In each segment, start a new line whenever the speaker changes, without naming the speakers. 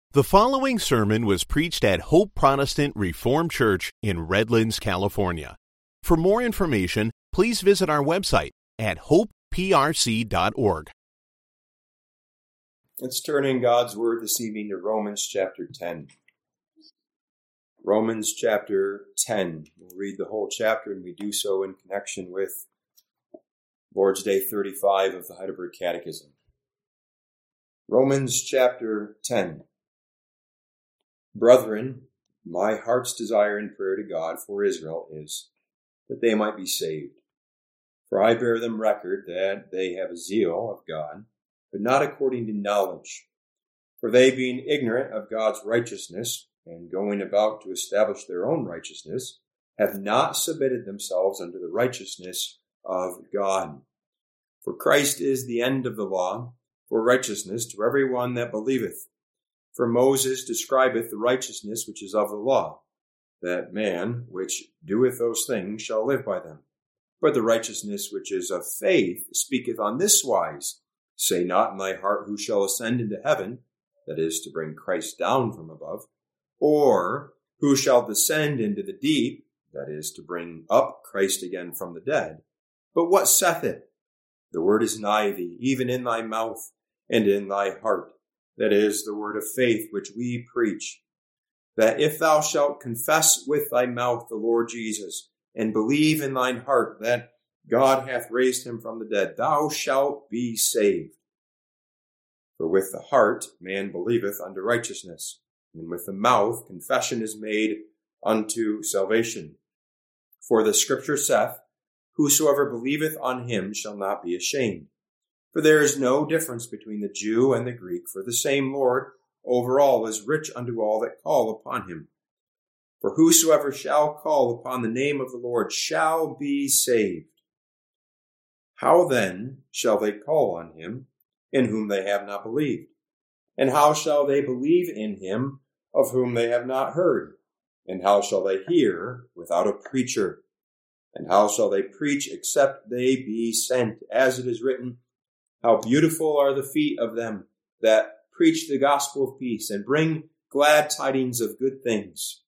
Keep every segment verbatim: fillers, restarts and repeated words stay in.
The following sermon was preached at Hope Protestant Reformed Church in Redlands, California. For more information, please visit our website at hope p r c dot org.
Let's turn in God's Word this evening to Romans chapter ten. Romans chapter ten. We'll read the whole chapter, and we do so in connection with Lord's Day thirty-five of the Heidelberg Catechism. Romans chapter ten. Brethren, my heart's desire and prayer to God for Israel is that they might be saved. For I bear them record that they have a zeal of God, but not according to knowledge. For they, being ignorant of God's righteousness, and going about to establish their own righteousness, have not submitted themselves unto the righteousness of God. For Christ is the end of the law, for righteousness to every one that believeth. For Moses describeth the righteousness which is of the law, that man which doeth those things shall live by them. But the righteousness which is of faith speaketh on this wise, say not in thy heart, who shall ascend into heaven, that is, to bring Christ down from above, or who shall descend into the deep, that is, to bring up Christ again from the dead. But what saith it? The word is nigh thee, even in thy mouth and in thy heart. That is, the word of faith which we preach. That if thou shalt confess with thy mouth the Lord Jesus, and believe in thine heart that God hath raised him from the dead, thou shalt be saved. For with the heart man believeth unto righteousness, and with the mouth confession is made unto salvation. For the scripture saith, whosoever believeth on him shall not be ashamed. For there is no difference between the Jew and the Greek, for the same Lord over all is rich unto all that call upon him. For whosoever shall call upon the name of the Lord shall be saved. How then shall they call on him in whom they have not believed? And how shall they believe in him of whom they have not heard? And how shall they hear without a preacher? And how shall they preach except they be sent? As it is written, how beautiful are the feet of them that preach the gospel of peace and bring glad tidings of good things.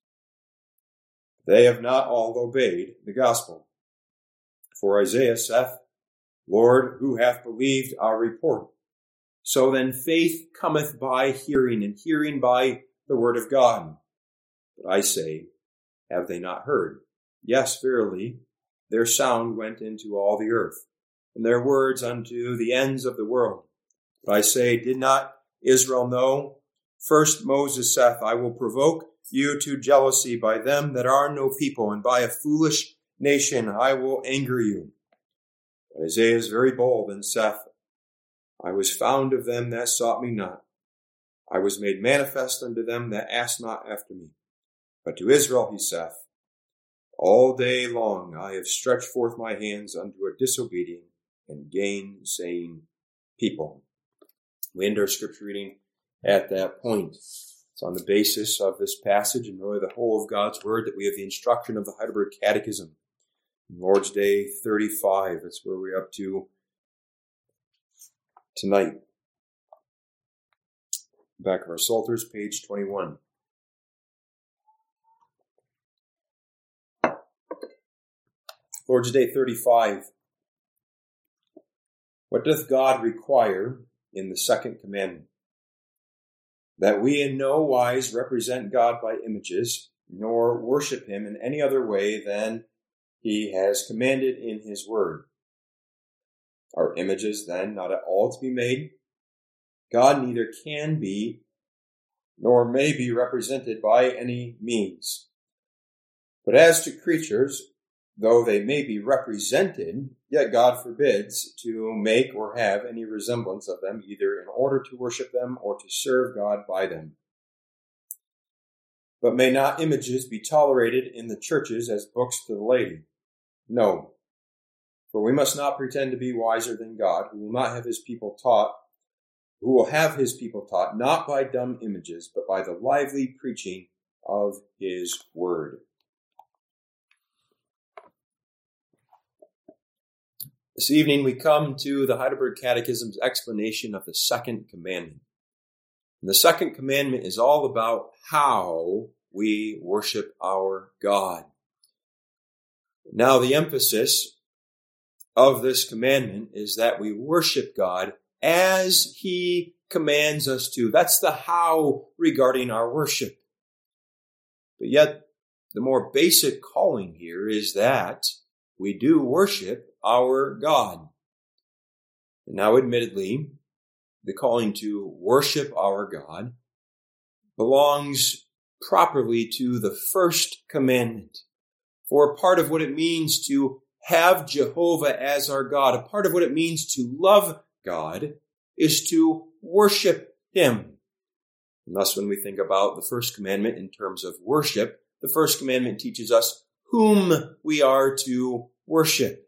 They have not all obeyed the gospel. For Isaiah saith, Lord, who hath believed our report? So then faith cometh by hearing, and hearing by the word of God. But I say, have they not heard? Yes, verily, their sound went into all the earth, and their words unto the ends of the world. But I say, did not Israel know? First Moses saith, I will provoke you to jealousy by them that are no people, and by a foolish nation I will anger you. But Isaiah is very bold, and saith, I was found of them that sought me not. I was made manifest unto them that asked not after me. But to Israel he saith, all day long I have stretched forth my hands unto a disobedient and gainsaying people. We end our scripture reading at that point. It's on the basis of this passage and really the whole of God's Word that we have the instruction of the Heidelberg Catechism. Lord's Day thirty-five, that's where we're up to tonight. Back of our Psalters, page twenty-one. Lord's Day thirty-five. What doth God require in the second commandment? That we in no wise represent God by images, nor worship him in any other way than he has commanded in his word. Are images then not at all to be made? God neither can be, nor may be represented by any means. But as to creatures, though they may be represented, yet God forbids to make or have any resemblance of them, either in order to worship them or to serve God by them. But may not images be tolerated in the churches as books to the laity? No. For we must not pretend to be wiser than God, who will not have his people taught, who will have his people taught not by dumb images, but by the lively preaching of his word. This evening we come to the Heidelberg Catechism's explanation of the second commandment. And the second commandment is all about how we worship our God. Now, the emphasis of this commandment is that we worship God as He commands us to. That's the how regarding our worship. But yet, the more basic calling here is that we do worship our God. And now, admittedly, the calling to worship our God belongs properly to the first commandment. For a part of what it means to have Jehovah as our God, a part of what it means to love God, is to worship Him. And thus, when we think about the first commandment in terms of worship, the first commandment teaches us whom we are to worship.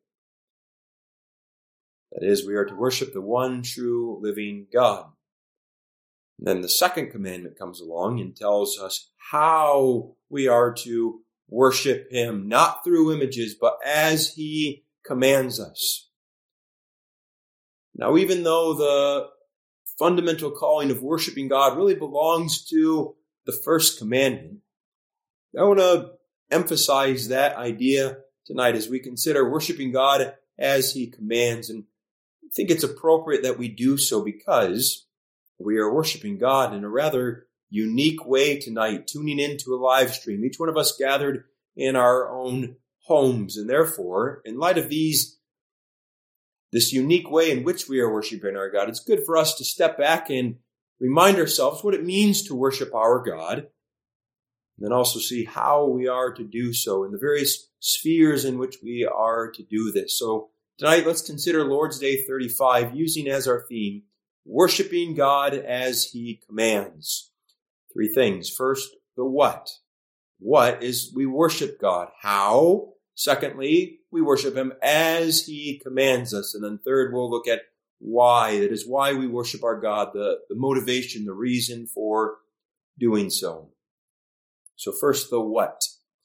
That is, we are to worship the one true living God. And then the second commandment comes along and tells us how we are to worship Him, not through images, but as He commands us. Now, even though the fundamental calling of worshiping God really belongs to the first commandment, I want to emphasize that idea tonight as we consider worshiping God as He commands. And I think it's appropriate that we do so because we are worshiping God in a rather unique way tonight, tuning into a live stream, each one of us gathered in our own homes. And therefore, in light of these, this unique way in which we are worshiping our God, it's good for us to step back and remind ourselves what it means to worship our God, and then also see how we are to do so in the various spheres in which we are to do this. So tonight, let's consider Lord's Day thirty-five, using as our theme, worshiping God as He commands. Three things. First, the what. What is we worship God? How? Secondly, we worship Him as He commands us. And then third, we'll look at why. That is why we worship our God, the, the motivation, the reason for doing so. So first, the what.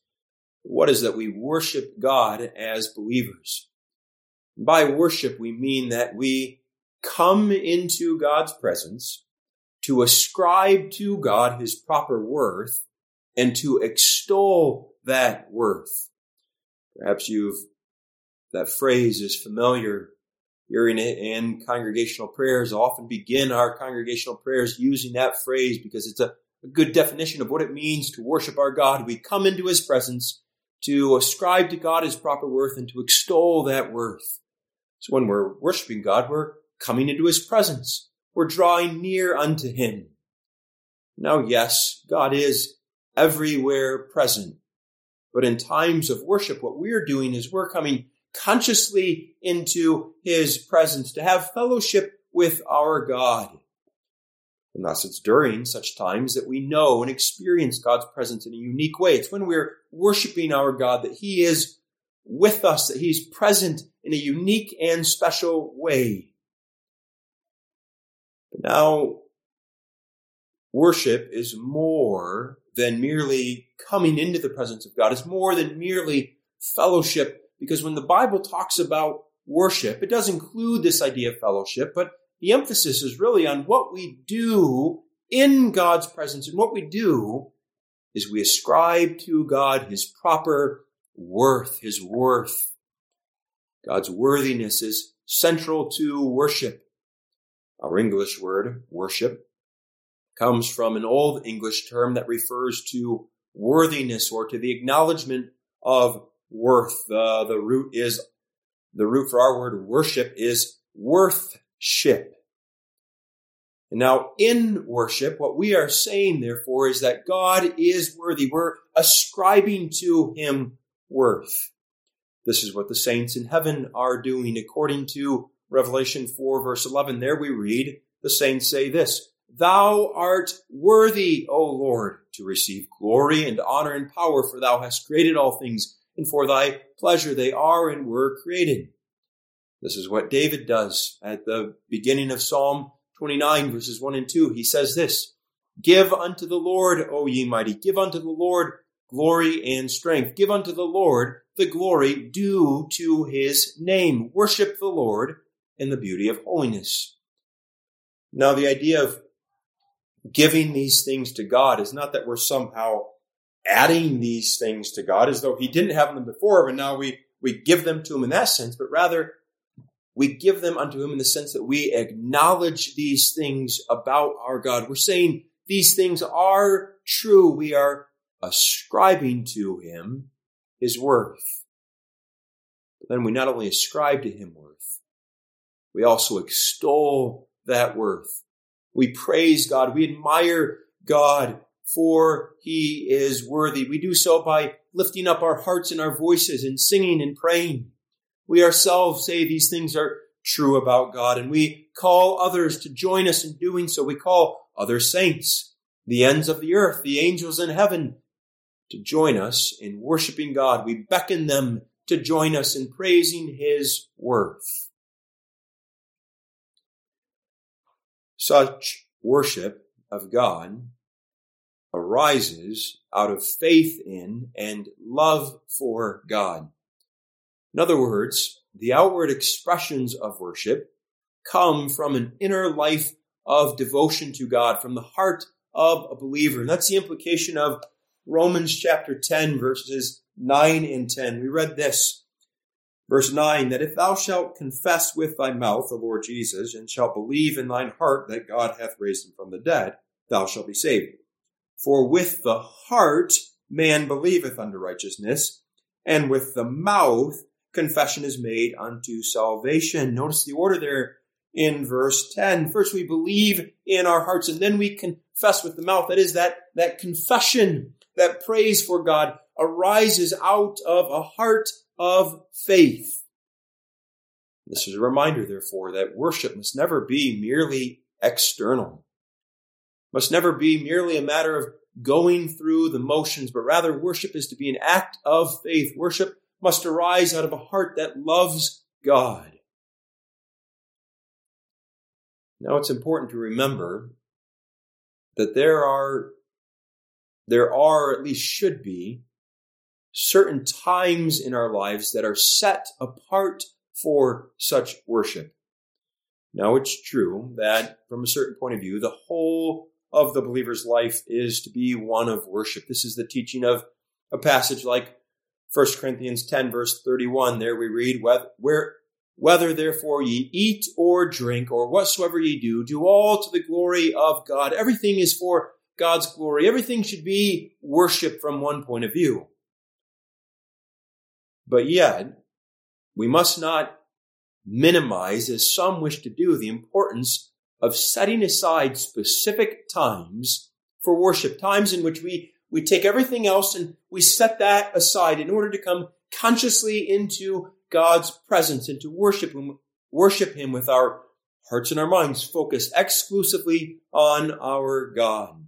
What is that we worship God as believers? By worship, we mean that we come into God's presence to ascribe to God His proper worth and to extol that worth. Perhaps you've, that phrase is familiar, hearing it in congregational prayers. I often begin our congregational prayers using that phrase because it's a, a good definition of what it means to worship our God. We come into His presence to ascribe to God His proper worth and to extol that worth. So when we're worshiping God, we're coming into His presence. We're drawing near unto Him. Now, yes, God is everywhere present. But in times of worship, what we're doing is we're coming consciously into His presence to have fellowship with our God. And thus it's during such times that we know and experience God's presence in a unique way. It's when we're worshiping our God that He is with us, that He's present in a unique and special way. But now, worship is more than merely coming into the presence of God. It's more than merely fellowship, because when the Bible talks about worship, it does include this idea of fellowship, but the emphasis is really on what we do in God's presence. And what we do is we ascribe to God His proper worth, His worth. God's worthiness is central to worship. Our English word, worship, comes from an Old English term that refers to worthiness or to the acknowledgement of worth. Uh, the root is, the root for our word worship is worthship. And now in worship, what we are saying, therefore, is that God is worthy. We're ascribing to Him worth. This is what the saints in heaven are doing. According to Revelation four, verse eleven, there we read, the saints say this, Thou art worthy, O Lord, to receive glory and honor and power, for Thou hast created all things, and for Thy pleasure they are and were created. This is what David does at the beginning of Psalm twenty-nine, verses one and two. He says this, Give unto the Lord, O ye mighty, give unto the Lord glory and strength. Give unto the Lord the glory due to His name. Worship the Lord in the beauty of holiness. Now, the idea of giving these things to God is not that we're somehow adding these things to God as though he didn't have them before, but now we, we give them to him in that sense, but rather we give them unto him in the sense that we acknowledge these things about our God. We're saying these things are true. We are ascribing to him his worth. But then we not only ascribe to him worth, we also extol that worth. We praise God. We admire God, for he is worthy. We do so by lifting up our hearts and our voices and singing and praying. We ourselves say these things are true about God, and we call others to join us in doing so. We call other saints, the ends of the earth, the angels in heaven, to join us in worshiping God. We beckon them to join us in praising his worth. Such worship of God arises out of faith in and love for God. In other words, the outward expressions of worship come from an inner life of devotion to God, from the heart of a believer. And that's the implication of Romans chapter ten, verses nine and ten. We read this, verse nine, that if thou shalt confess with thy mouth the Lord Jesus, and shalt believe in thine heart that God hath raised him from the dead, thou shalt be saved. For with the heart man believeth unto righteousness, and with the mouth confession is made unto salvation. Notice the order there in verse ten. First we believe in our hearts, and then we confess with the mouth. That is, that, that confession, that praise for God arises out of a heart of faith. This is a reminder, therefore, that worship must never be merely external, must never be merely a matter of going through the motions, but rather worship is to be an act of faith. Worship must arise out of a heart that loves God. Now it's important to remember that there are, there are, at least should be, certain times in our lives that are set apart for such worship. Now it's true that from a certain point of view, the whole of the believer's life is to be one of worship. This is the teaching of a passage like First Corinthians ten, verse thirty-one. There we read, where, whether therefore ye eat or drink or whatsoever ye do, do all to the glory of God. Everything is for God's glory. Everything should be worship from one point of view. But yet, we must not minimize, as some wish to do, the importance of setting aside specific times for worship, times in which we, we take everything else and we set that aside in order to come consciously into God's presence and to worship Him, worship Him with our hearts and our minds focused exclusively on our God.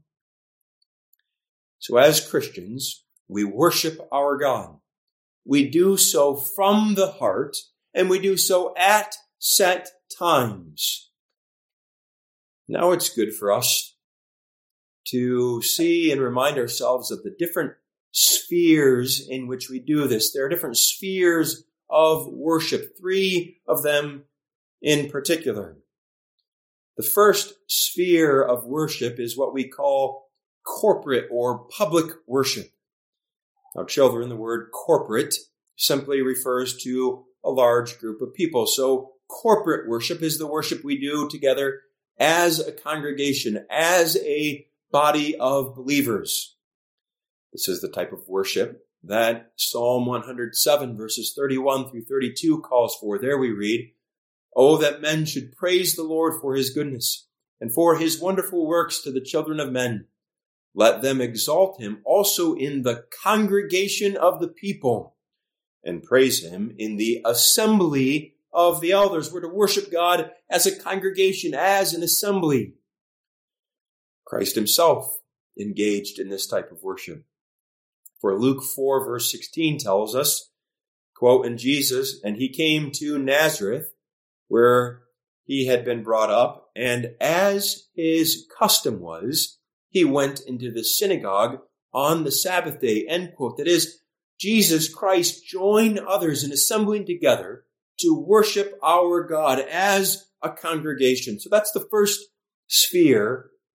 So as Christians, we worship our God. We do so from the heart, and we do so at set times. Now it's good for us to see and remind ourselves of the different spheres in which we do this. There are different spheres of worship, three of them in particular. The first sphere of worship is what we call corporate or public worship. Now, children, the word corporate simply refers to a large group of people. So corporate worship is the worship we do together as a congregation, as a body of believers. This is the type of worship that Psalm one hundred seven, verses thirty-one through thirty-two calls for. There we read, "Oh, that men should praise the Lord for his goodness and for his wonderful works to the children of men. Let them exalt him also in the congregation of the people and praise him in the assembly of the elders." We're to worship God as a congregation, as an assembly. Christ himself engaged in this type of worship. For Luke four, verse sixteen tells us, quote, "And Jesus, and he came to Nazareth, where he had been brought up, and as his custom was, he went into the synagogue on the Sabbath day," end quote. That is, Jesus Christ joined others in assembling together to worship our God as a congregation. So that's the first sphere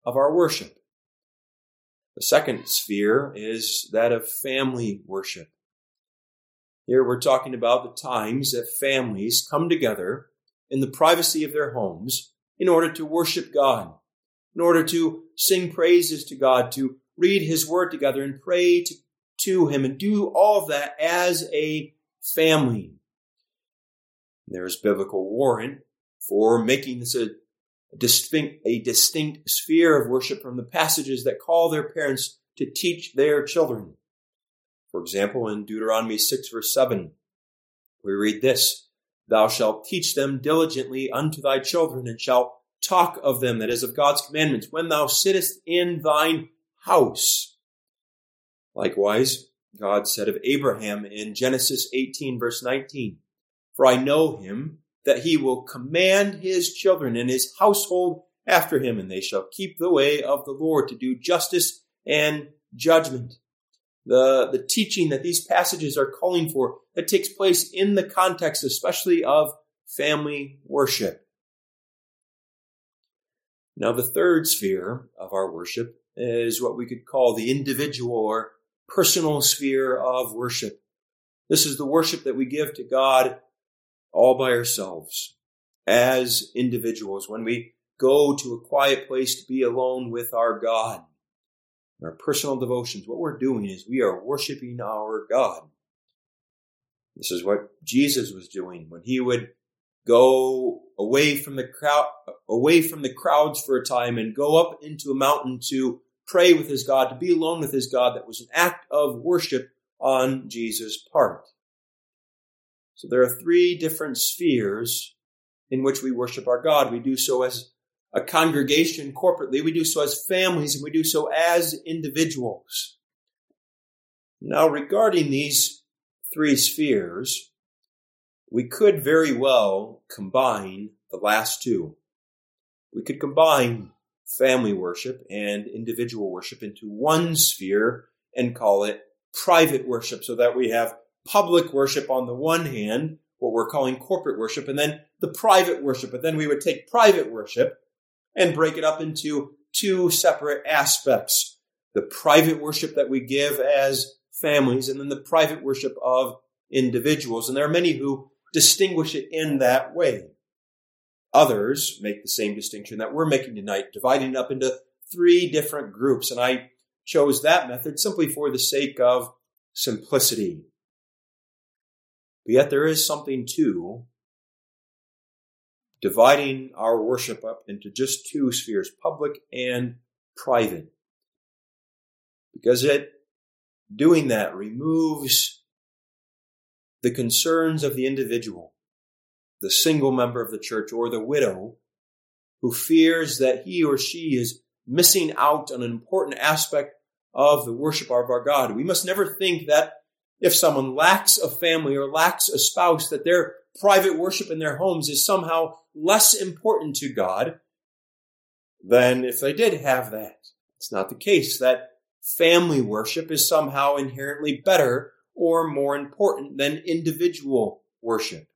of our worship. The second sphere is that of family worship. Here we're talking about the times that families come together in the privacy of their homes in order to worship God, in order to sing praises to God, to read His Word together and pray to, to Him, and do all of that as a family. There's biblical warrant for making this a distinct, a distinct sphere of worship from the passages that call their parents to teach their children. For example, in Deuteronomy six, verse seven, we read this, "Thou shalt teach them diligently unto thy children, and shalt talk of them," that is, of God's commandments, "when thou sittest in thine house." Likewise, God said of Abraham in Genesis eighteen, verse nineteen, "For I know him, that he will command his children and his household after him, and they shall keep the way of the Lord to do justice and judgment." The, the teaching that these passages are calling for, that takes place in the context especially of family worship. Now, the third sphere of our worship is what we could call the individual or personal sphere of worship. This is the worship that we give to God all by ourselves, as individuals, when we go to a quiet place to be alone with our God. Our personal devotions, what we're doing is we are worshiping our God. This is what Jesus was doing when he would go away from the crowd, away from the crowds for a time and go up into a mountain to pray with his God, to be alone with his God. That was an act of worship on Jesus' part. So there are three different spheres in which we worship our God. We do so as a congregation corporately, we do so as families, and we do so as individuals. Now, regarding these three spheres, we could very well combine the last two. We could combine family worship and individual worship into one sphere and call it private worship, so that we have public worship on the one hand, what we're calling corporate worship, and then the private worship. But then we would take private worship and break it up into two separate aspects. The private worship that we give as families, and then the private worship of individuals. And there are many who distinguish it in that way. Others make the same distinction that we're making tonight, dividing it up into three different groups. And I chose that method simply for the sake of simplicity. But yet there is something to dividing our worship up into just two spheres, public and private. Because it, doing that removes the concerns of the individual, the single member of the church, or the widow who fears that he or she is missing out on an important aspect of the worship of our God. We must never think that if someone lacks a family or lacks a spouse, that their private worship in their homes is somehow less important to God than if they did have that. It's not the case that family worship is somehow inherently better or more important than individual worship.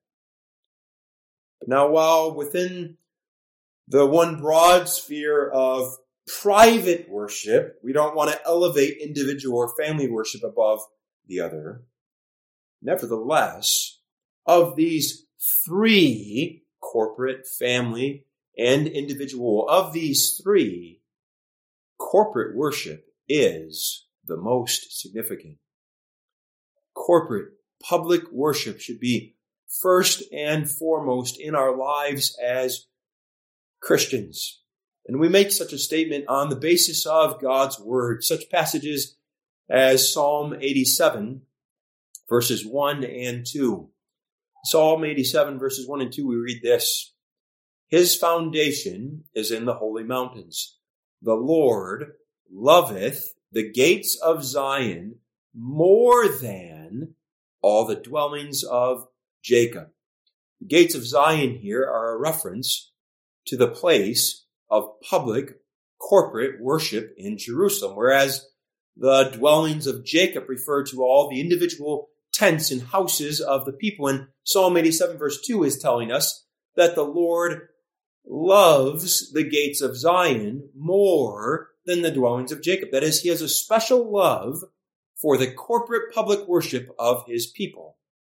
But now, while within the one broad sphere of private worship, we don't want to elevate individual or family worship above the other. Nevertheless, of these three, corporate, family, and individual, of these three, corporate worship is the most significant. Corporate, public worship should be first and foremost in our lives as Christians. And we make such a statement on the basis of God's Word. Such passages as Psalm eighty-seven, verses one and two. Psalm eighty-seven, verses one and two, we read this. His foundation is in the holy mountains. The Lord loveth the gates of Zion more than all the dwellings of Jacob. The gates of Zion here are a reference to the place of public, corporate worship in Jerusalem, whereas the dwellings of Jacob refer to all the individual tents and houses of the people. And Psalm eighty-seven verse two is telling us that the Lord loves the gates of Zion more than the dwellings of Jacob. That is, he has a special love for the corporate public worship of his people.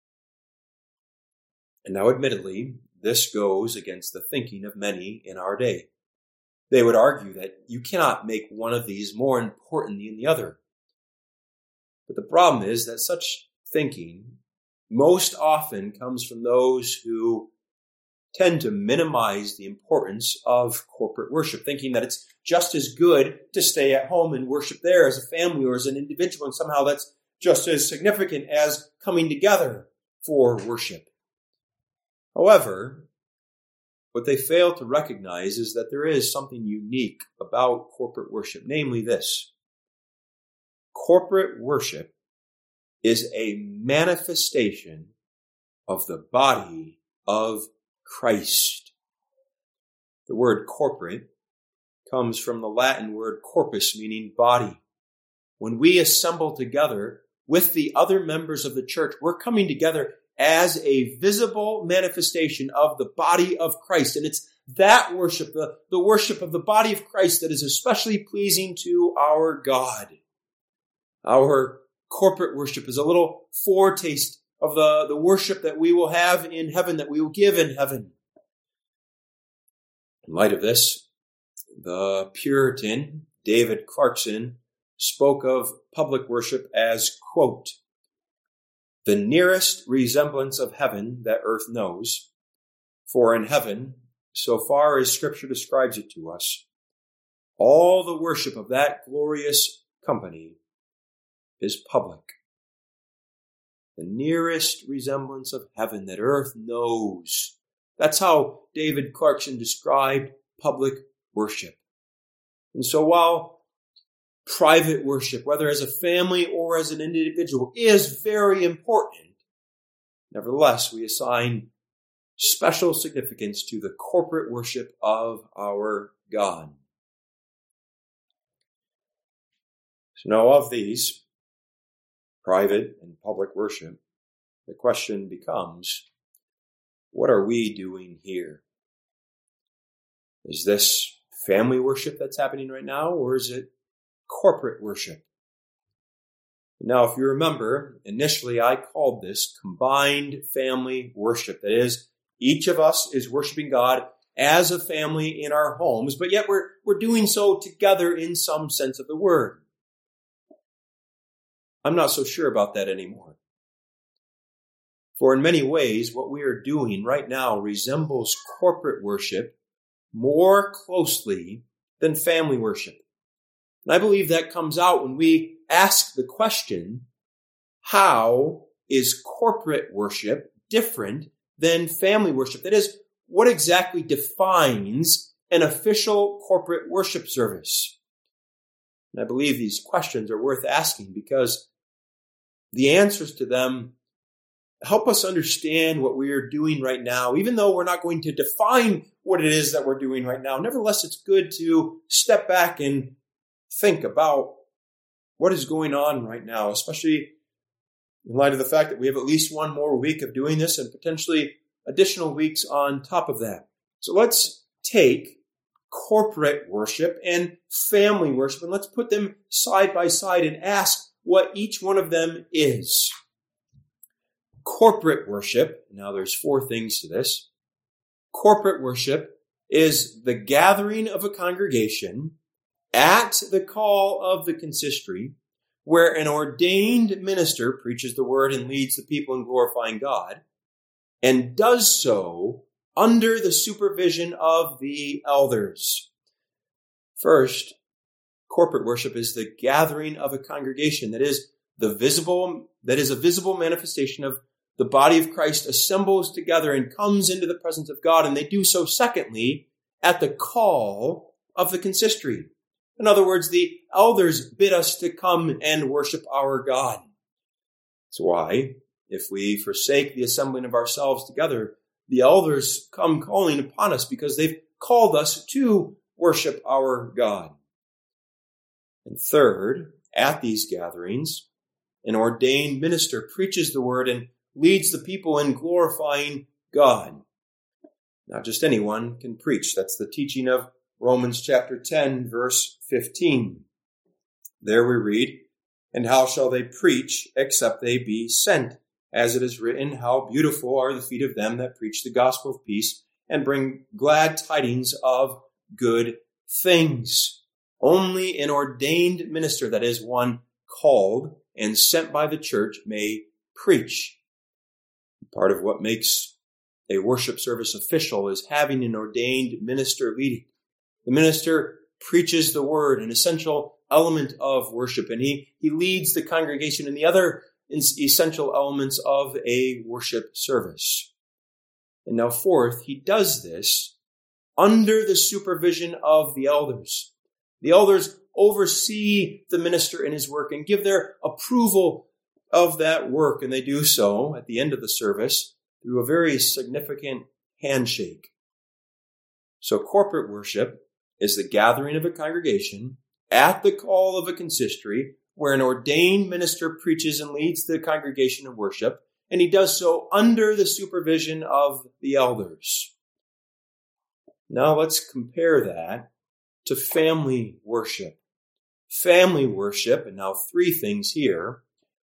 And now, admittedly, this goes against the thinking of many in our day. They would argue that you cannot make one of these more important than the other. But the problem is that such thinking most often comes from those who tend to minimize the importance of corporate worship, thinking that it's just as good to stay at home and worship there as a family or as an individual, and somehow that's just as significant as coming together for worship. However, what they fail to recognize is that there is something unique about corporate worship, namely this. Corporate worship is a manifestation of the body of Christ. The word corporate comes from the Latin word corpus, meaning body. When we assemble together with the other members of the church, we're coming together as a visible manifestation of the body of Christ. And it's that worship, the, the worship of the body of Christ, that is especially pleasing to our God. Our corporate worship is a little foretaste of the, the worship that we will have in heaven, that we will give in heaven. In light of this, the Puritan David Clarkson spoke of public worship as, quote, the nearest resemblance of heaven that earth knows, for in heaven, so far as Scripture describes it to us, all the worship of that glorious company is public. The nearest resemblance of heaven that earth knows. That's how David Clarkson described public worship. And so while private worship, whether as a family or as an individual, is very important, nevertheless, we assign special significance to the corporate worship of our God. So now of these, private and public worship, the question becomes, what are we doing here? Is this family worship that's happening right now, or is it corporate worship? Now, if you remember, initially I called this combined family worship. That is, each of us is worshiping God as a family in our homes, but yet we're, we're doing so together in some sense of the word. I'm not so sure about that anymore. For in many ways, what we are doing right now resembles corporate worship more closely than family worship. And I believe that comes out when we ask the question, how is corporate worship different than family worship? That is, what exactly defines an official corporate worship service? And I believe these questions are worth asking because the answers to them help us understand what we are doing right now, even though we're not going to define what it is that we're doing right now. Nevertheless, it's good to step back and think about what is going on right now, especially in light of the fact that we have at least one more week of doing this and potentially additional weeks on top of that. So let's take corporate worship and family worship and let's put them side by side and ask what each one of them is. Corporate worship, now there's four things to this. Corporate worship is the gathering of a congregation at the call of the consistory, where an ordained minister preaches the word and leads the people in glorifying God, and does so under the supervision of the elders. First, corporate worship is the gathering of a congregation that is the visible, that is a visible manifestation of the body of Christ assembles together and comes into the presence of God, and they do so, secondly, at the call of the consistory. In other words, the elders bid us to come and worship our God. That's why, if we forsake the assembling of ourselves together, the elders come calling upon us because they've called us to worship our God. And third, at these gatherings, an ordained minister preaches the word and leads the people in glorifying God. Not just anyone can preach. That's the teaching of Romans chapter ten, verse fifteen. There we read, "And how shall they preach except they be sent? As it is written, how beautiful are the feet of them that preach the gospel of peace and bring glad tidings of good things." Only an ordained minister, that is, one called and sent by the church, may preach. Part of what makes a worship service official is having an ordained minister leading. The minister preaches the word, an essential element of worship, and he, he leads the congregation in the other essential elements of a worship service. And now fourth, he does this under the supervision of the elders. The elders oversee the minister in his work and give their approval of that work, and they do so at the end of the service through a very significant handshake. So corporate worship is the gathering of a congregation at the call of a consistory where an ordained minister preaches and leads the congregation in worship, and he does so under the supervision of the elders. Now let's compare that to family worship. Family worship, and now three things here,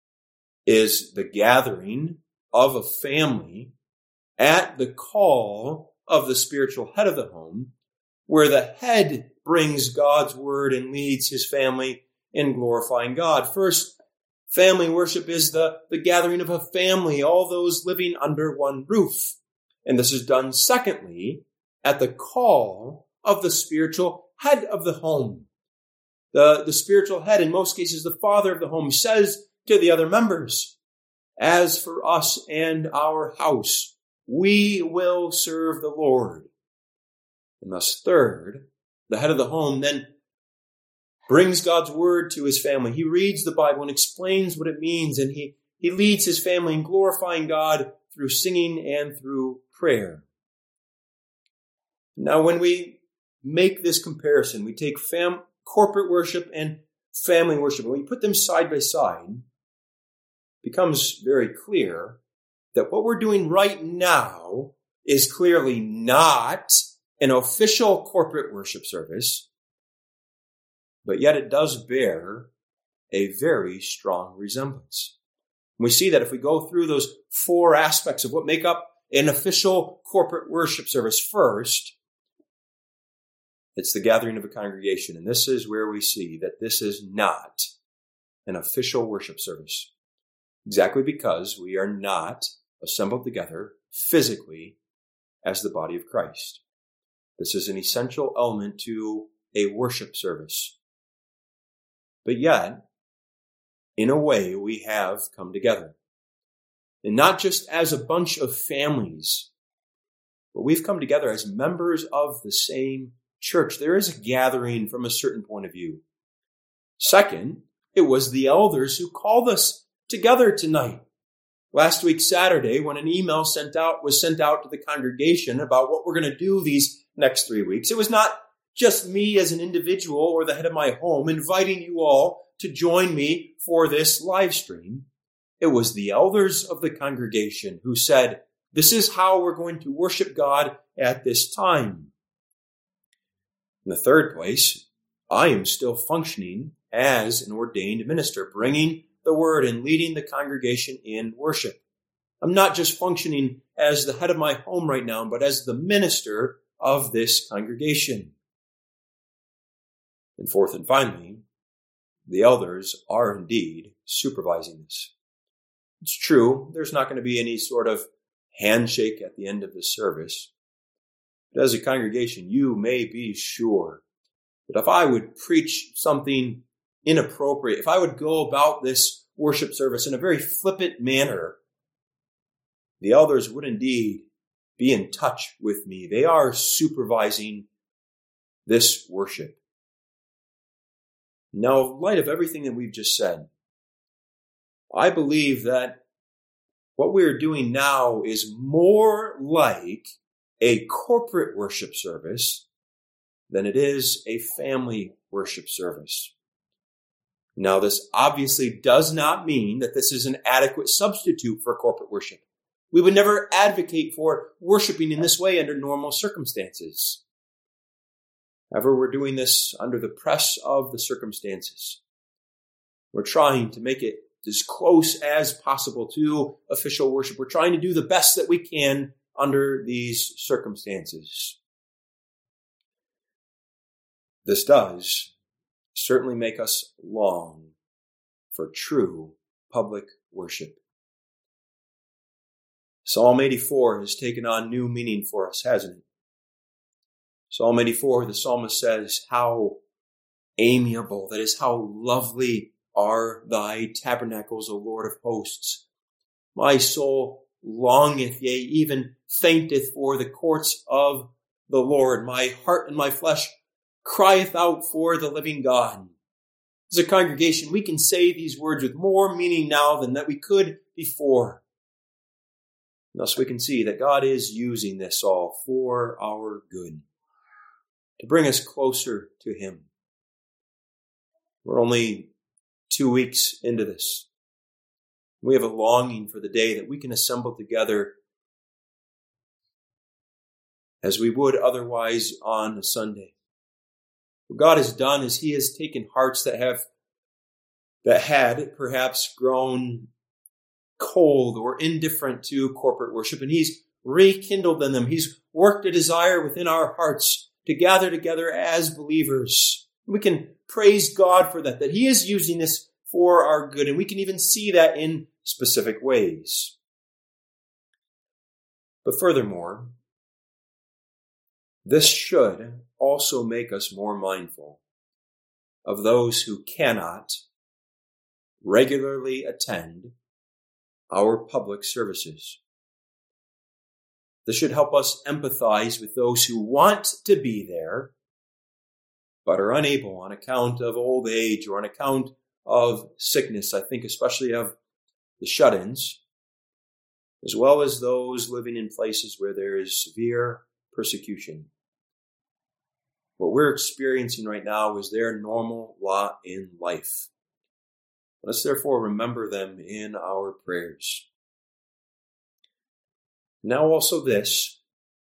is the gathering of a family at the call of the spiritual head of the home, where the head brings God's word and leads his family in glorifying God. First, family worship is the, the gathering of a family, all those living under one roof. And this is done, secondly, at the call of the spiritual head of the home. The, the spiritual head, in most cases the father of the home, says to the other members, "As for us and our house, we will serve the Lord." And thus, third, the head of the home then brings God's word to his family. He reads the Bible and explains what it means, and he, he leads his family in glorifying God through singing and through prayer. Now, when we make this comparison, we take fam- corporate worship and family worship, and we put them side by side, it becomes very clear that what we're doing right now is clearly not an official corporate worship service, but yet it does bear a very strong resemblance. We see that if we go through those four aspects of what make up an official corporate worship service. First, it's the gathering of a congregation, and this is where we see that this is not an official worship service, exactly because we are not assembled together physically as the body of Christ. This is an essential element to a worship service. But yet, in a way, we have come together. And not just as a bunch of families, but we've come together as members of the same church. There is a gathering from a certain point of view. Second, it was the elders who called us together tonight. Last week, Saturday, when an email sent out was sent out to the congregation about what we're going to do these next three weeks, it was not just me as an individual or the head of my home inviting you all to join me for this live stream. It was the elders of the congregation who said, "This is how we're going to worship God at this time." In the third place, I am still functioning as an ordained minister, bringing the word and leading the congregation in worship. I'm not just functioning as the head of my home right now, but as the minister of this congregation. And fourth and finally, the elders are indeed supervising this. It's true, there's not going to be any sort of handshake at the end of the service. But as a congregation, you may be sure that if I would preach something inappropriate, if I would go about this worship service in a very flippant manner, the elders would indeed be in touch with me. They are supervising this worship. Now, in light of everything that we've just said, I believe that what we're doing now is more like a corporate worship service than it is a family worship service. Now, this obviously does not mean that this is an adequate substitute for corporate worship. We would never advocate for worshiping in this way under normal circumstances. However, we're doing this under the press of the circumstances. We're trying to make it as close as possible to official worship. We're trying to do the best that we can under these circumstances. This does certainly make us long for true public worship. Psalm eighty-four has taken on new meaning for us, hasn't it? Psalm eighty-four, the psalmist says, how amiable, that is, how lovely are thy tabernacles, O Lord of hosts. My soul longeth, yea, even fainteth for the courts of the Lord. My heart and my flesh crieth out for the living God. As a congregation, we can say these words with more meaning now than that we could before. Thus we can see that God is using this all for our good, to bring us closer to Him. We're only two weeks into this. We have a longing for the day that we can assemble together as we would otherwise on a Sunday. What God has done is He has taken hearts that have, that had perhaps grown cold or indifferent to corporate worship, and He's rekindled in them. He's worked a desire within our hearts to gather together as believers. We can praise God for that, that He is using this for our good, and we can even see that in specific ways. But furthermore, this should also make us more mindful of those who cannot regularly attend our public services. This should help us empathize with those who want to be there, but are unable on account of old age or on account of sickness. I think especially of the shut-ins, as well as those living in places where there is severe persecution. What we're experiencing right now is their normal lot in life. Let us therefore remember them in our prayers. Now also this,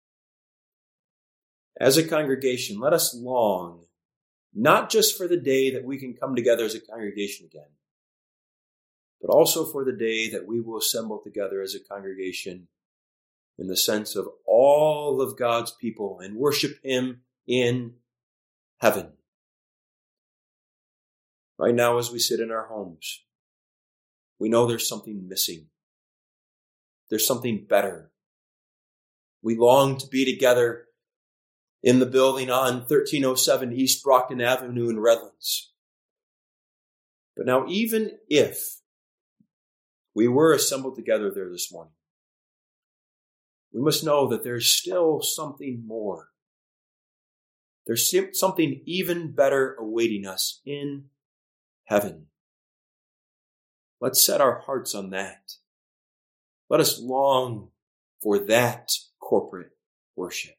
as a congregation, let us long, not just for the day that we can come together as a congregation again, but also for the day that we will assemble together as a congregation in the sense of all of God's people and worship Him in heaven. Right now, as we sit in our homes, we know there's something missing. There's something better. We long to be together in the building on thirteen oh seven East Brockton Avenue in Redlands. But now, even if we were assembled together there this morning, we must know that there's still something more. There's something even better awaiting us in heaven. Let's set our hearts on that. Let us long for that corporate worship.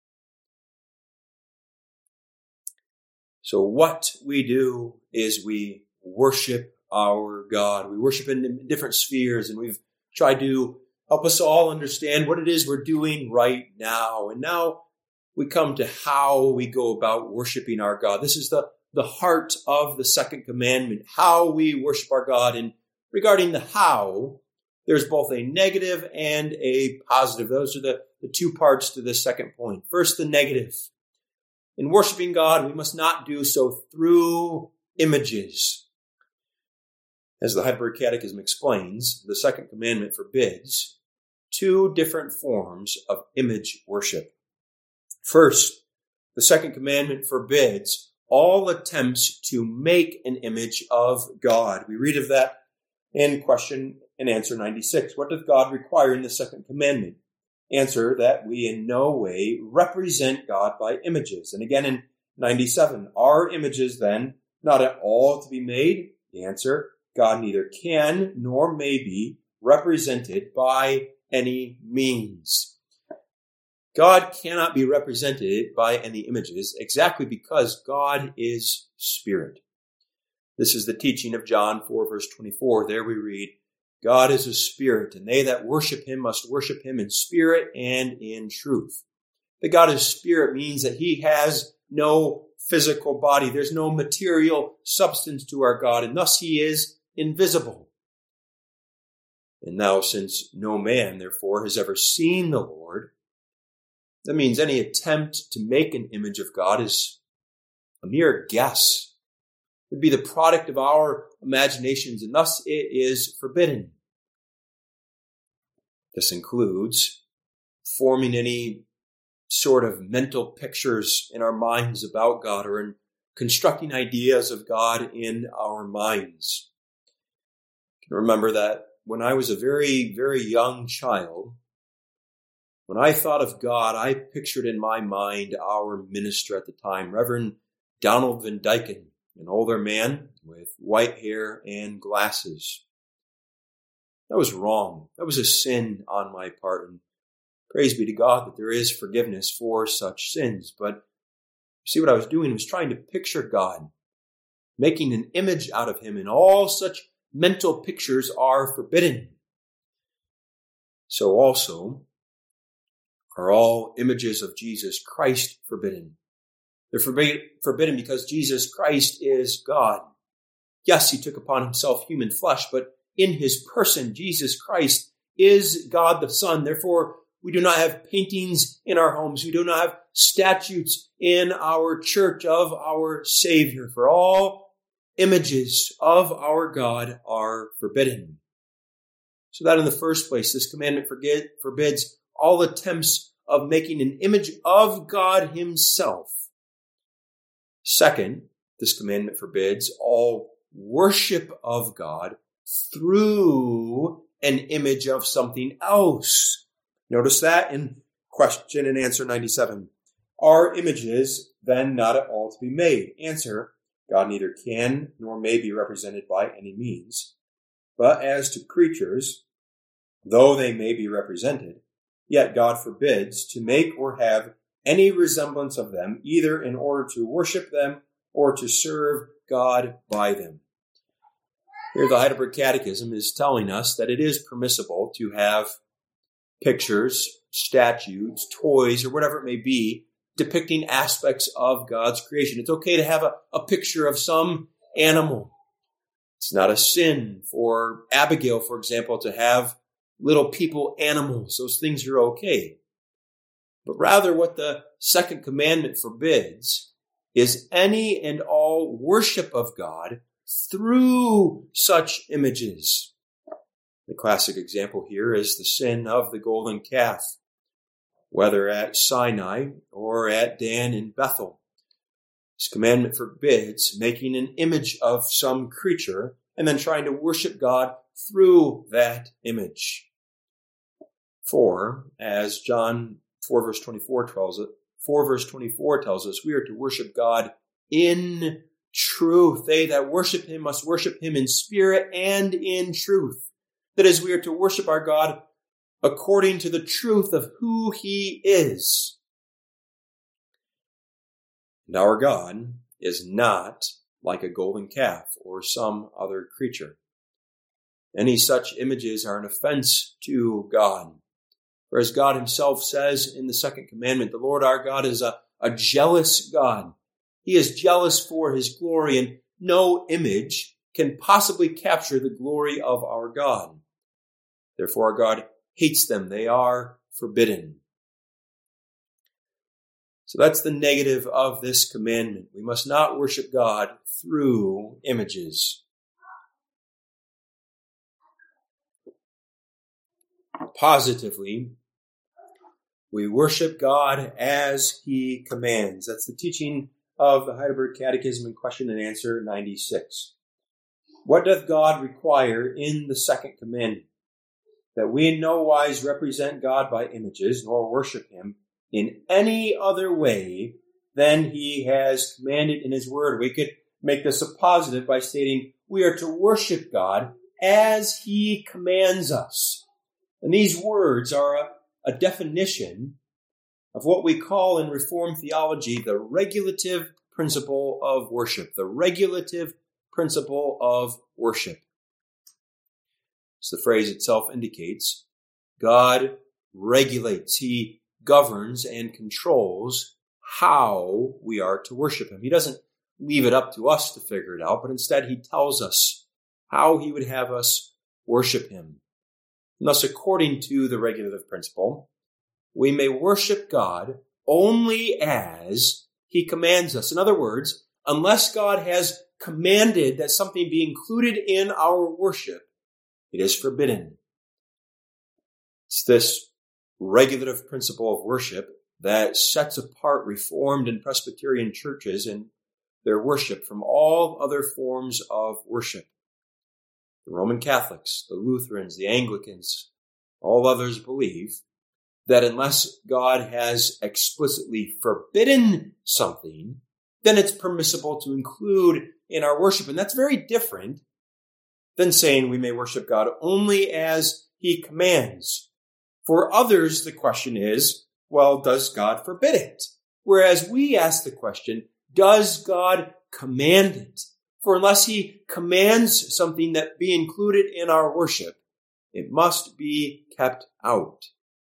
So what we do is we worship our God. We worship in different spheres, and we've tried to help us all understand what it is we're doing right now. And now we come to how we go about worshiping our God. This is the, the heart of the second commandment, how we worship our God. And regarding the how, there's both a negative and a positive. Those are the, the two parts to this second point. First, the negative. In worshiping God, we must not do so through images. As the Heidelberg Catechism explains, the second commandment forbids two different forms of image worship. First, the second commandment forbids all attempts to make an image of God. We read of that in question and answer ninety-six. What does God require in the second commandment? Answer, that we in no way represent God by images. And again in ninety-seven, are images then not at all to be made? The answer, God neither can nor may be represented by any means. God cannot be represented by any images exactly because God is spirit. This is the teaching of John four, verse twenty-four. There we read, God is a spirit, and they that worship him must worship him in spirit and in truth. That God is spirit means that he has no physical body. There's no material substance to our God, and thus he is invisible. And now, since no man, therefore, has ever seen the Lord, that means any attempt to make an image of God is a mere guess. It would be the product of our imaginations, and thus it is forbidden. This includes forming any sort of mental pictures in our minds about God, or in constructing ideas of God in our minds. I can remember that when I was a very, very young child, when I thought of God, I pictured in my mind our minister at the time, Reverend Donald Van Dyken, an older man with white hair and glasses. That was wrong. That was a sin on my part. And praise be to God that there is forgiveness for such sins. But see, what I was doing was trying to picture God, making an image out of him, and all such mental pictures are forbidden. So also are all images of Jesus Christ forbidden. They're forbidden because Jesus Christ is God. Yes, he took upon himself human flesh, but in his person, Jesus Christ is God the Son. Therefore, we do not have paintings in our homes. We do not have statues in our church of our Savior. For all images of our God are forbidden. So that in the first place, this commandment forbids all attempts of making an image of God himself. Second, this commandment forbids all worship of God through an image of something else. Notice that in question and answer ninety-seven. Are images then not at all to be made? Answer, God neither can nor may be represented by any means. But as to creatures, though they may be represented, yet God forbids to make or have any resemblance of them, either in order to worship them or to serve God by them. Here the Heidelberg Catechism is telling us that it is permissible to have pictures, statues, toys, or whatever it may be, depicting aspects of God's creation. It's okay to have a, a picture of some animal. It's not a sin for Abigail, for example, to have little people animals. Those things are okay. But rather what the second commandment forbids is any and all worship of God through such images. The classic example here is the sin of the golden calf, whether at Sinai or at Dan in Bethel. This commandment forbids making an image of some creature and then trying to worship God through that image. For, as John four verse twenty-four tells it, four verse twenty-four tells us, we are to worship God in truth. They that worship him must worship him in spirit and in truth. That is, we are to worship our God according to the truth of who he is. And our God is not like a golden calf or some other creature. Any such images are an offense to God. For as God himself says in the second commandment, the Lord our God is a, a jealous God. He is jealous for his glory, and no image can possibly capture the glory of our God. Therefore, our God hates them. They are forbidden. So that's the negative of this commandment. We must not worship God through images. Positively, we worship God as he commands. That's the teaching of the Heidelberg Catechism in question and answer ninety-six. What doth God require in the second commandment? That we in no wise represent God by images, nor worship him in any other way than he has commanded in his word. We could make this a positive by stating we are to worship God as he commands us. And these words are a, a definition of what we call in Reformed theology the regulative principle of worship. The regulative principle of worship. as the phrase itself indicates, God regulates, he governs and controls how we are to worship him. He doesn't leave it up to us to figure it out, but instead he tells us how he would have us worship him. And thus, according to the regulative principle, we may worship God only as he commands us. In other words, unless God has commanded that something be included in our worship, it is forbidden. It's this regulative principle of worship that sets apart Reformed and Presbyterian churches and their worship from all other forms of worship. The Roman Catholics, the Lutherans, the Anglicans, all others believe that unless God has explicitly forbidden something, then it's permissible to include in our worship. And that's very different than saying we may worship God only as he commands. For others, the question is, well, does God forbid it? Whereas we ask the question, does God command it? For unless he commands something that be included in our worship, it must be kept out.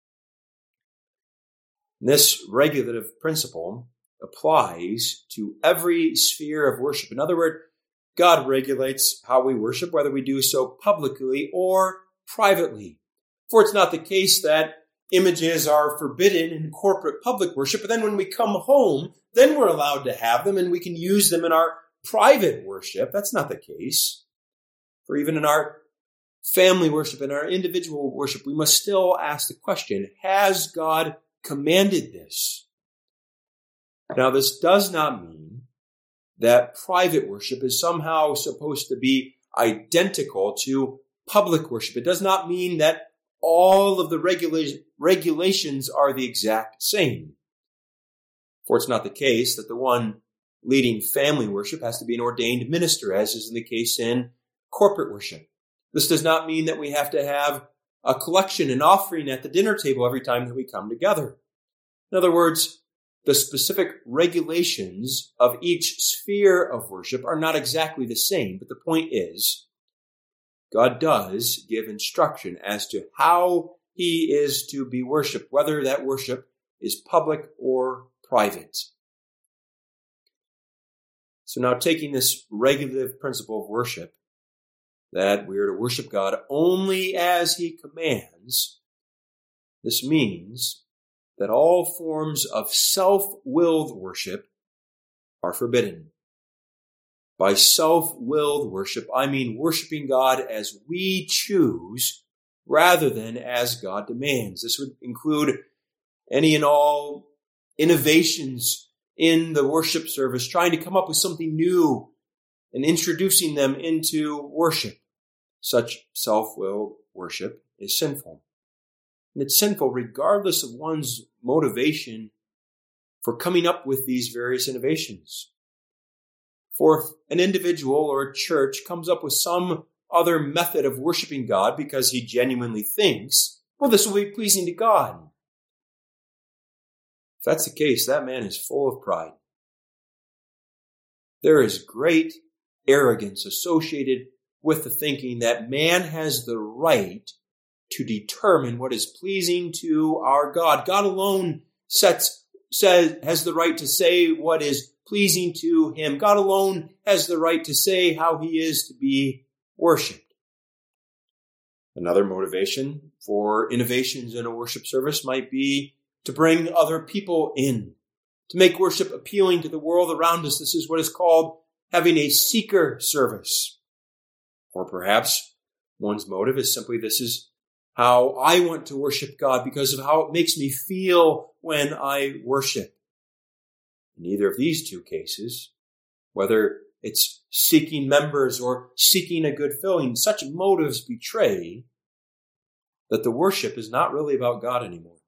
This regulative principle applies to every sphere of worship. In other words, God regulates how we worship, whether we do so publicly or privately. For it's not the case that images are forbidden in corporate public worship, but then when we come home, then we're allowed to have them and we can use them in our private worship. That's not the case. For even in our family worship, in our individual worship, we must still ask the question, has God commanded this? Now, this does not mean that private worship is somehow supposed to be identical to public worship. It does not mean that all of the regula- regulations are the exact same. For it's not the case that the one leading family worship has to be an ordained minister, as is the case in corporate worship. This does not mean that we have to have a collection and offering at the dinner table every time that we come together. In other words, the specific regulations of each sphere of worship are not exactly the same, but the point is, God does give instruction as to how he is to be worshiped, whether that worship is public or private. So now, taking this regulative principle of worship, that we are to worship God only as he commands, this means that all forms of self-willed worship are forbidden. By self-willed worship, I mean worshiping God as we choose rather than as God demands. This would include any and all innovations in the worship service, trying to come up with something new and introducing them into worship. Such self-willed worship is sinful. And it's sinful regardless of one's motivation for coming up with these various innovations. For if an individual or a church comes up with some other method of worshiping God because he genuinely thinks, well, this will be pleasing to God. If that's the case, that man is full of pride. There is great arrogance associated with the thinking that man has the right to determine what is pleasing to our God. God alone sets, says, has the right to say what is pleasing to him. God alone has the right to say how he is to be worshipped. Another motivation for innovations in a worship service might be to bring other people in, to make worship appealing to the world around us. This is what is called having a seeker service. Or perhaps one's motive is simply, this is how I want to worship God because of how it makes me feel when I worship. In either of these two cases, whether it's seeking members or seeking a good feeling, such motives betray that the worship is not really about God anymore.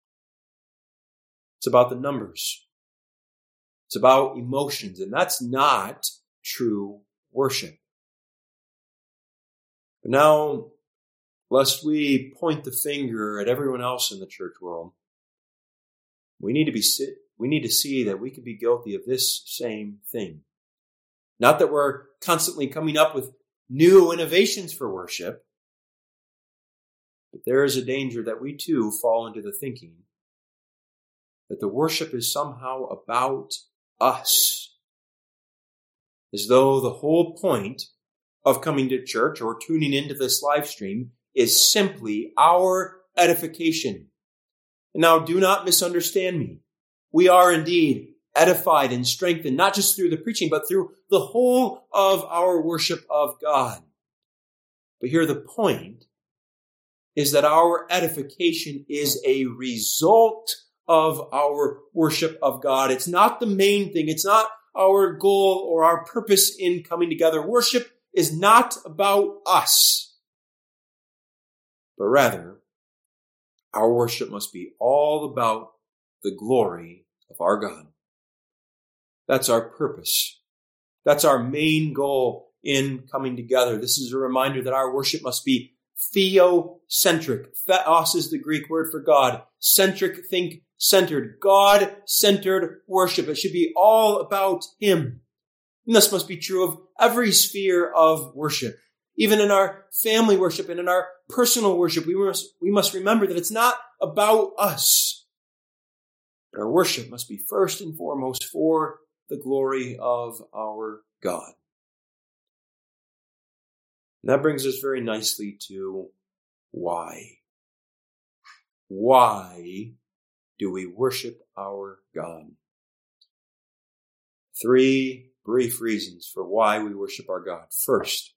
It's about the numbers. It's about emotions, and that's not true worship. But now, lest we point the finger at everyone else in the church world, we need to be we need to see that we could be guilty of this same thing. Not that we're constantly coming up with new innovations for worship, But there is a danger that we too fall into the thinking that the worship is somehow about us, as though the whole point of coming to church or tuning into this live stream is simply our edification. And now do not misunderstand me. We are indeed edified and strengthened, not just through the preaching, but through the whole of our worship of God. But here the point is that our edification is a result of our worship of God. It's not the main thing. It's not our goal or our purpose in coming together. Worship is not about us, but rather our worship must be all about the glory of our God. That's our purpose. That's our main goal in coming together. This is a reminder that our worship must be theocentric. Theos is the Greek word for God. Centric, think centered. God-centered worship. It should be all about Him. And this must be true of every sphere of worship. Even in our family worship and in our personal worship, we must, we must remember that it's not about us. But our worship must be first and foremost for the glory of our God. And that brings us very nicely to why. Why do we worship our God? Three brief reasons for why we worship our God. First,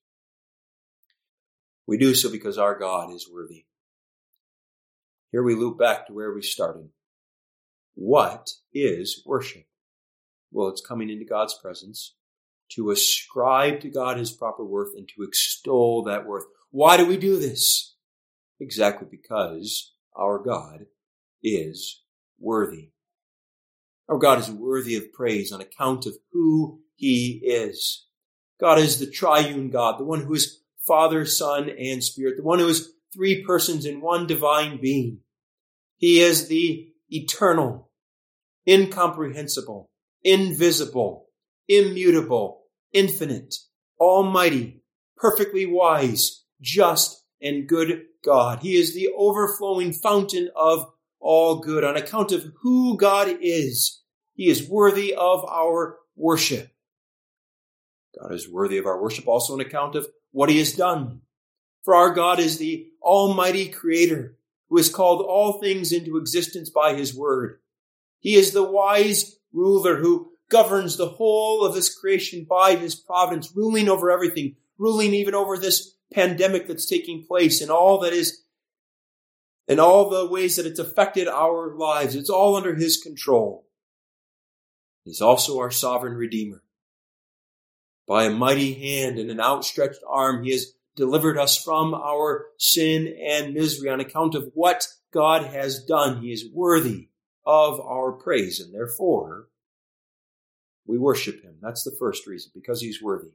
we do so because our God is worthy. Here we loop back to where we started. What is worship? Well, it's coming into God's presence to ascribe to God His proper worth and to extol that worth. Why do we do this? Exactly because our God is worthy. Our God is worthy of praise on account of who He is. God is the triune God, the one who is Father, Son, and Spirit, the one who is three persons in one divine being. He is the eternal, incomprehensible, invisible, immutable, infinite, almighty, perfectly wise, just, and good God. He is the overflowing fountain of all good. On account of who God is, He is worthy of our worship. God is worthy of our worship also on account of what He has done. For our God is the almighty creator who has called all things into existence by His word. He is the wise ruler who governs the whole of this creation by His providence, ruling over everything, ruling even over this pandemic that's taking place and all that is, and all the ways that it's affected our lives. It's all under His control. He's also our sovereign Redeemer. By a mighty hand and an outstretched arm, He has delivered us from our sin and misery on account of what God has done. He is worthy of our praise, and therefore we worship Him. That's the first reason, because He's worthy.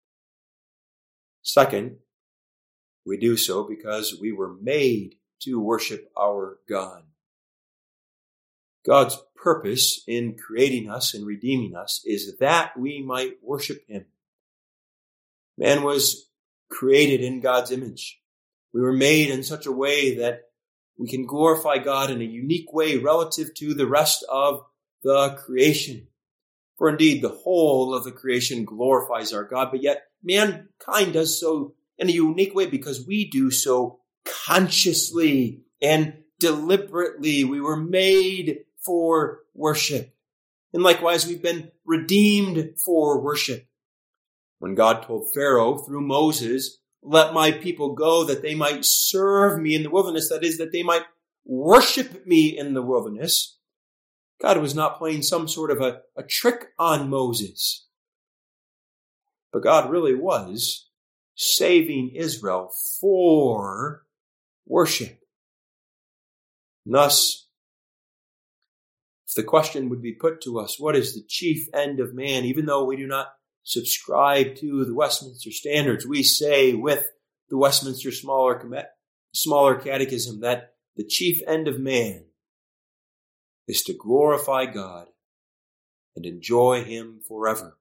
Second, we do so because we were made to worship our God. God's purpose in creating us and redeeming us is that we might worship Him. Man was created in God's image. We were made in such a way that we can glorify God in a unique way relative to the rest of the creation. For indeed, the whole of the creation glorifies our God, but yet mankind does so in a unique way because we do so consciously and deliberately. We were made for worship. And likewise, we've been redeemed for worship. When God told Pharaoh through Moses, "Let my people go that they might serve me in the wilderness," that is, that they might worship me in the wilderness, God was not playing some sort of a, a trick on Moses. But God really was saving Israel for worship. And thus, if the question would be put to us, what is the chief end of man? Even though we do not subscribe to the Westminster Standards, we say with the Westminster Smaller, Smaller Catechism that the chief end of man is to glorify God and enjoy Him forever.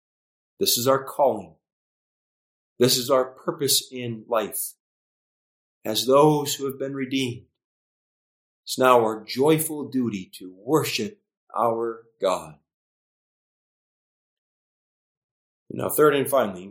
This is our calling. This is our purpose in life. as those who have been redeemed. It's now our joyful duty to worship our God. And now, third and finally,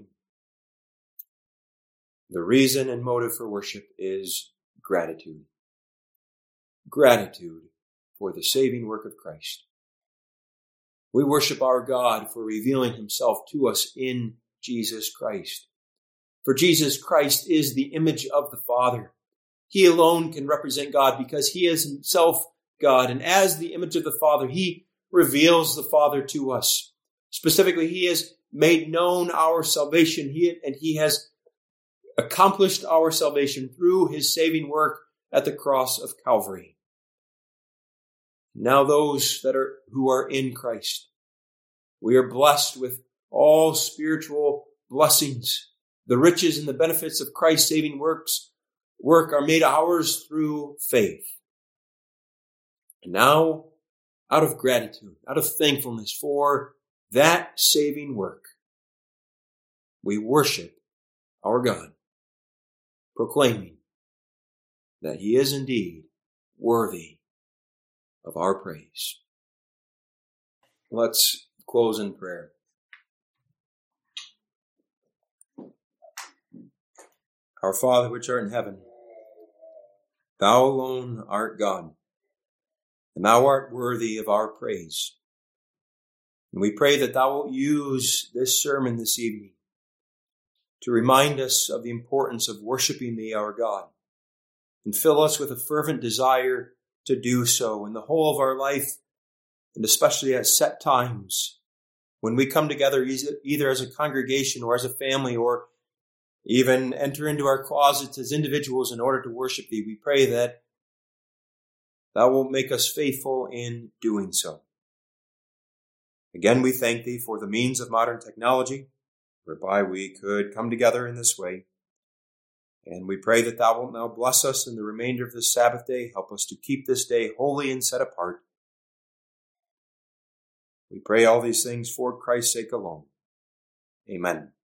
the reason and motive for worship is gratitude. Gratitude for the saving work of Christ. We worship our God for revealing himself to us in Jesus Christ. For Jesus Christ is the image of the Father. He alone can represent God because he is himself God. And as the image of the Father, he reveals the Father to us. Specifically, he has made known our salvation, he, and he has accomplished our salvation through his saving work at the cross of Calvary. Now those that are who are in Christ, we are blessed with all spiritual blessings. The riches and the benefits of Christ's saving works work are made ours through faith. And now, out of gratitude, out of thankfulness for that saving work, we worship our God, proclaiming that he is indeed worthy of our praise. Let's close in prayer. Our Father which art in heaven, thou alone art God, and thou art worthy of our praise. And we pray that thou wilt use this sermon this evening to remind us of the importance of worshiping thee, our God, and fill us with a fervent desire to do so in the whole of our life, and especially at set times when we come together either as a congregation or as a family, or even enter into our closets as individuals in order to worship thee. We pray that thou wilt make us faithful in doing so. Again, we thank thee for the means of modern technology, whereby we could come together in this way. And we pray that thou wilt now bless us in the remainder of this Sabbath day. Help us to keep this day holy and set apart. We pray all these things for Christ's sake alone. Amen.